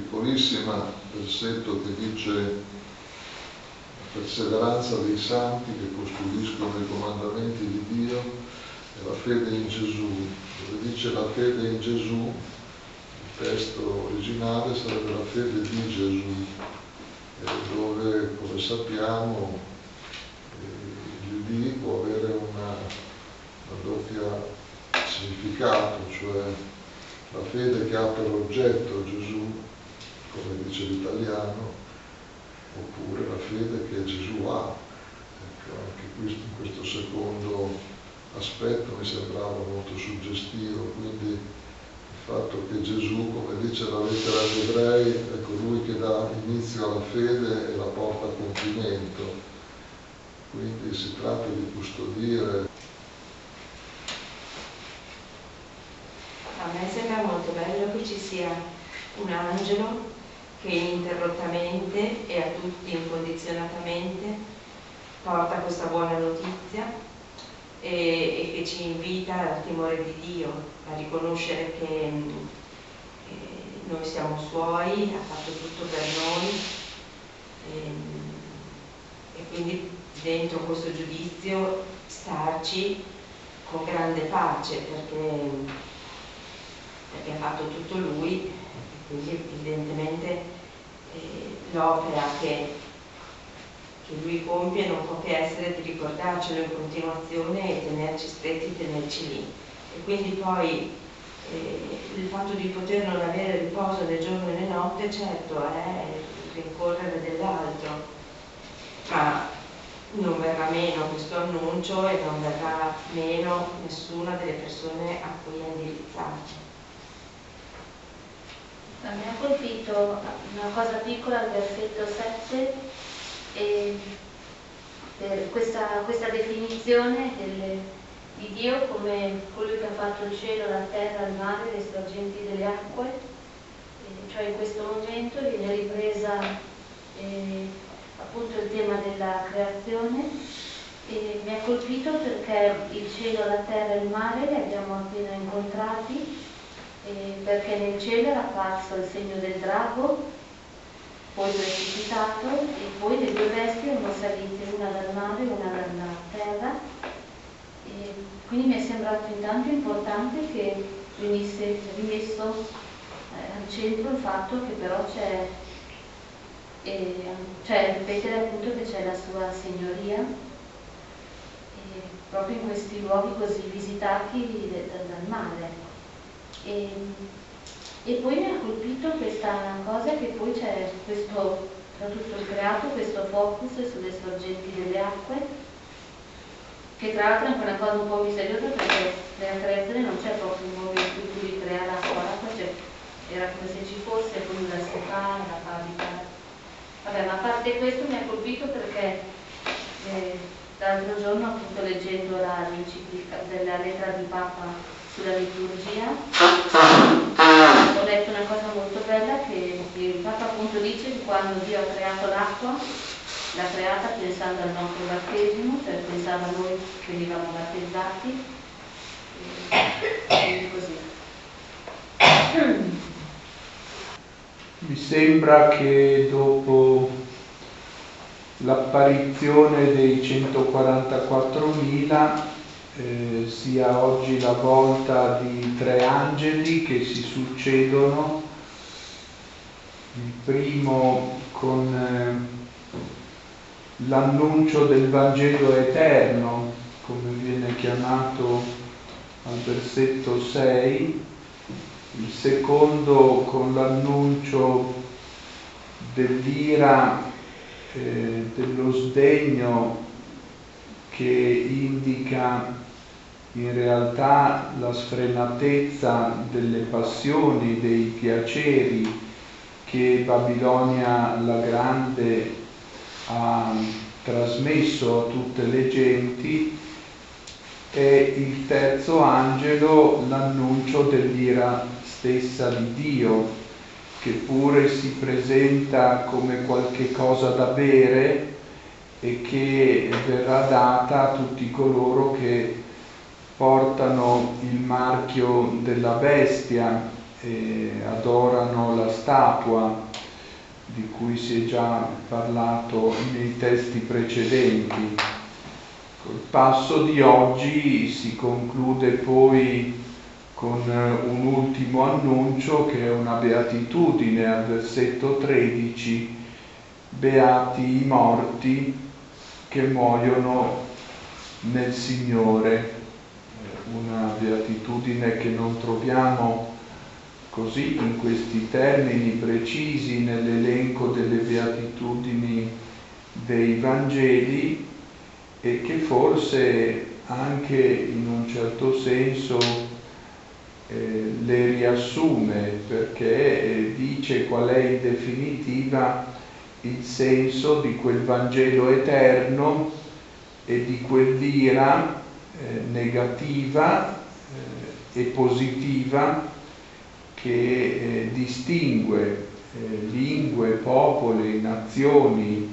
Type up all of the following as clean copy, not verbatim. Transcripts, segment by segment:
piccolissima versetto che dice la perseveranza dei santi che custodiscono i comandamenti di Dio e la fede in Gesù, dove dice la fede in Gesù, il testo originale sarebbe la fede di Gesù, dove, come sappiamo, il di può avere una doppia significato, cioè la fede che ha per oggetto Gesù, come dice l'italiano, oppure la fede che Gesù ha. Ecco, anche in questo secondo aspetto mi sembrava molto suggestivo, quindi il fatto che Gesù, come dice la lettera agli Ebrei, è colui che dà inizio alla fede e la porta a compimento. Quindi si tratta di custodire. A me sembra molto bello che ci sia un angelo che ininterrottamente e a tutti incondizionatamente porta questa buona notizia e che ci invita al timore di Dio, a riconoscere che noi siamo suoi, ha fatto tutto per noi e quindi dentro questo giudizio starci con grande pace perché ha fatto tutto lui e quindi evidentemente l'opera che lui compie non può che essere di ricordarcelo in continuazione e tenerci stretti, tenerci lì. E quindi poi il fatto di poter non avere riposo né giorno né notte, certo, è il rincorrere dell'altro, ma non verrà meno questo annuncio e non verrà meno nessuna delle persone a cui è indirizzato. Mi ha colpito una cosa piccola al versetto 7 per questa definizione di Dio come colui che ha fatto il cielo, la terra, il mare, le sorgenti delle acque, cioè in questo momento viene ripresa appunto il tema della creazione e mi ha colpito perché il cielo, la terra e il mare li abbiamo appena incontrati perché nel cielo era apparso il segno del drago, poi precipitato e poi le due bestie erano salite una dal mare e una dalla terra e quindi mi è sembrato intanto importante che venisse rimesso al centro il fatto che però c'è ripetere appunto che c'è la sua signoria proprio in questi luoghi così visitati dal mare. E poi mi ha colpito questa cosa che poi c'è questo, tra tutto il creato, questo focus sulle sorgenti delle acque, che tra l'altro è anche una cosa un po' misteriosa perché nella creazione non c'è proprio un momento in cui lui crea l'acqua, era come se ci fosse, poi la separa, la fa abitare. Vabbè, ma a parte questo mi ha colpito perché l'altro giorno appunto leggendo l'enciclica della lettera di Papa sulla liturgia ho letto una cosa molto bella che il Papa appunto dice che quando Dio ha creato l'acqua l'ha creata pensando al nostro battesimo, cioè pensava a noi che venivamo battezzati e così. Mi sembra che dopo l'apparizione dei 144.000 sia oggi la volta di 3 angeli che si succedono, il primo con l'annuncio del Vangelo eterno, come viene chiamato al versetto 6, il secondo con l'annuncio dell'ira, dello sdegno che indica in realtà la sfrenatezza delle passioni, dei piaceri che Babilonia la Grande ha trasmesso a tutte le genti, e il terzo angelo l'annuncio dell'ira stessa di Dio, che pure si presenta come qualche cosa da bere e che verrà data a tutti coloro che portano il marchio della bestia e adorano la statua di cui si è già parlato nei testi precedenti. Il passo di oggi si conclude poi con un ultimo annuncio che è una beatitudine al versetto 13: beati i morti che muoiono nel Signore. Una beatitudine che non troviamo così in questi termini precisi nell'elenco delle beatitudini dei Vangeli, e che forse anche in un certo senso le riassume, perché dice qual è in definitiva il senso di quel Vangelo eterno e di quell'ira negativa e positiva che distingue lingue, popoli, nazioni.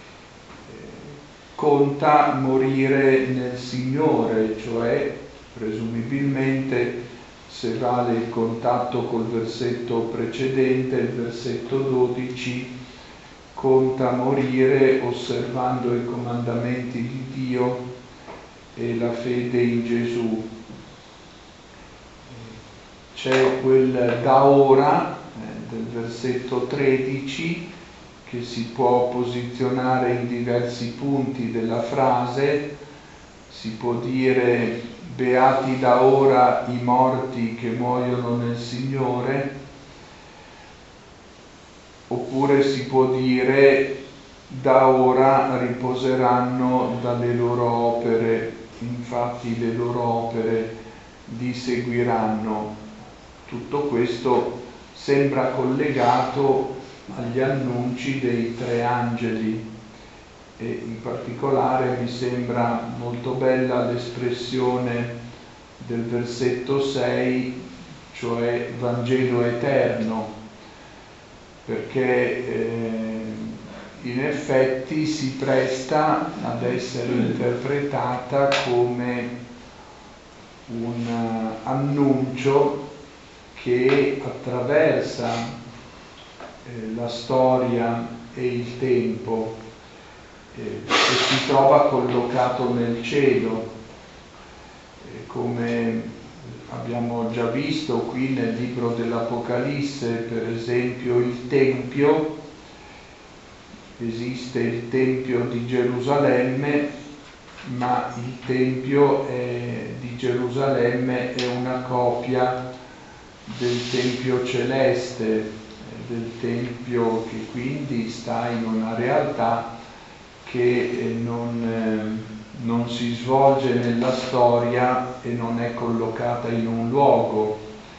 Conta morire nel Signore, cioè presumibilmente, se vale il contatto col versetto precedente, il versetto 12, conta morire osservando i comandamenti di Dio e la fede in Gesù. C'è quel da ora del versetto 13 che si può posizionare in diversi punti della frase. Si può dire: beati da ora i morti che muoiono nel Signore, oppure si può dire: da ora riposeranno dalle loro opere, infatti le loro opere li seguiranno. Tutto questo sembra collegato agli annunci dei 3 angeli, e in particolare mi sembra molto bella l'espressione del versetto 6, cioè Vangelo eterno, perché in effetti si presta ad essere interpretata come un annuncio che attraversa la storia e il tempo e si trova collocato nel cielo, come abbiamo già visto qui nel libro dell'Apocalisse. Per esempio il Tempio, esiste il Tempio di Gerusalemme, ma il Tempio di Gerusalemme è una copia del Tempio celeste, del Tempio che quindi sta in una realtà che non si svolge nella storia e non è collocata in un luogo.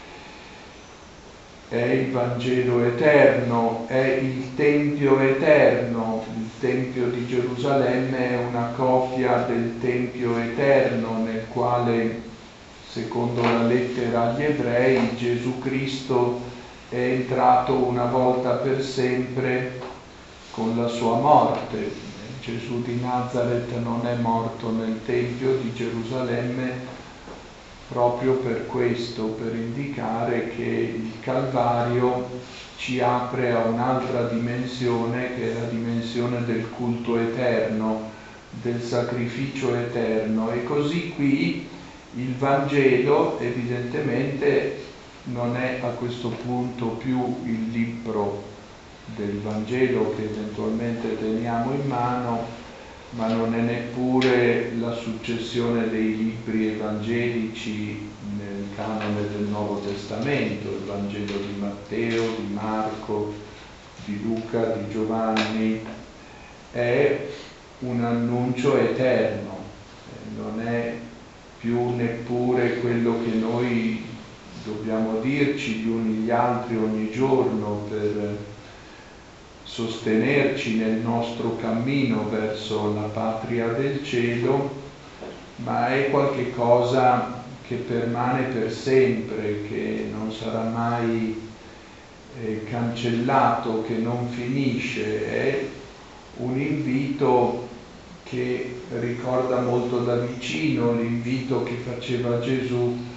È il Vangelo eterno, è il Tempio eterno. Il Tempio di Gerusalemme è una copia del Tempio eterno nel quale, secondo la lettera agli Ebrei, Gesù Cristo è entrato una volta per sempre con la sua morte. Gesù di Nazaret non è morto nel Tempio di Gerusalemme proprio per questo, per indicare che il Calvario ci apre a un'altra dimensione, che è la dimensione del culto eterno, del sacrificio eterno. E così qui il Vangelo evidentemente non è a questo punto più il libro del Vangelo che eventualmente teniamo in mano, ma non è neppure la successione dei libri evangelici nel canone del Nuovo Testamento, il Vangelo di Matteo, di Marco, di Luca, di Giovanni. È un annuncio eterno, non è più neppure quello che noi dobbiamo dirci gli uni gli altri ogni giorno per sostenerci nel nostro cammino verso la patria del cielo, ma è qualche cosa che permane per sempre, che non sarà mai cancellato, che non finisce. È un invito che ricorda molto da vicino l'invito che faceva Gesù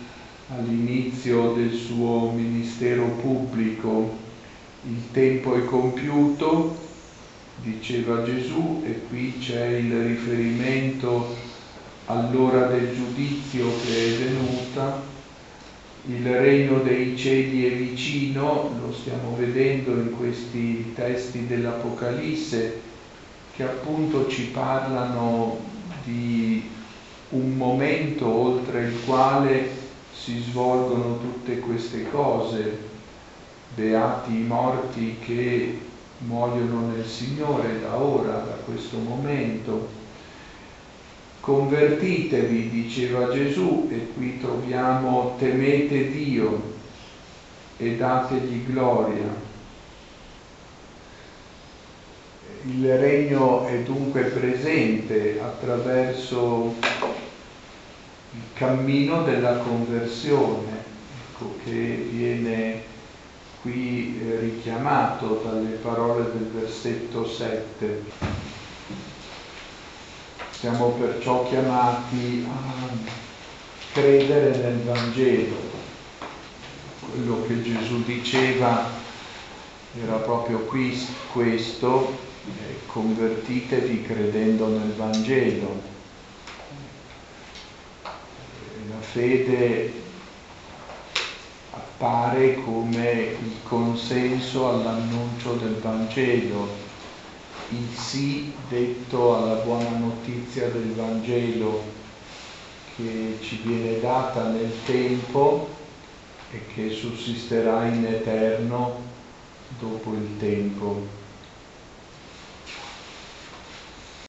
all'inizio del suo ministero pubblico: il tempo è compiuto, diceva Gesù, e qui c'è il riferimento all'ora del giudizio che è venuta. Il regno dei cieli è vicino, lo stiamo vedendo in questi testi dell'Apocalisse, che appunto ci parlano di un momento oltre il quale si svolgono tutte queste cose. Beati i morti che muoiono nel Signore da ora, da questo momento. Convertitevi, diceva Gesù, e qui troviamo temete Dio e dategli gloria. Il regno è dunque presente attraverso il cammino della conversione, ecco, che viene qui richiamato dalle parole del versetto 7. Siamo perciò chiamati a credere nel Vangelo. Quello che Gesù diceva era proprio questo: convertitevi credendo nel Vangelo. La fede appare come il consenso all'annuncio del Vangelo, il sì detto alla buona notizia del Vangelo, che ci viene data nel tempo e che sussisterà in eterno dopo il tempo.